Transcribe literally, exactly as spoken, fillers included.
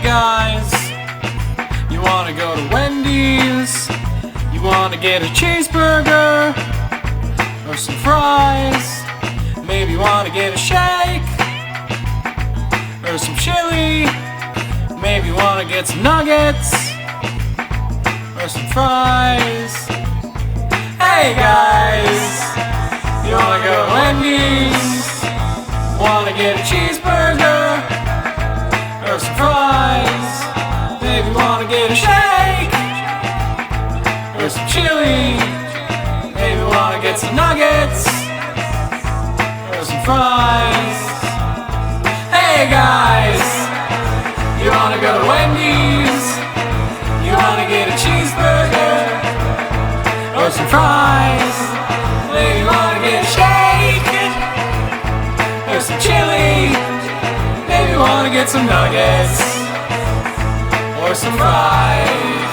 guys, you wanna go to Wendy's? You wanna get a cheeseburger or some fries? Maybe you wanna get a shake or some chili? Maybe you wanna get some nuggets or some fries? Hey guys, you wanna go to Wendy's? Wanna get a cheeseburger or some fries? Maybe you wanna get a shake or some chili? Maybe you wanna get some nuggets or some fries? Hey guys, you wanna go to Wendy's? You wanna get a cheeseburger or some fries? Maybe you wanna get a shake or some chili? Maybe you wanna get some nuggets or some fries?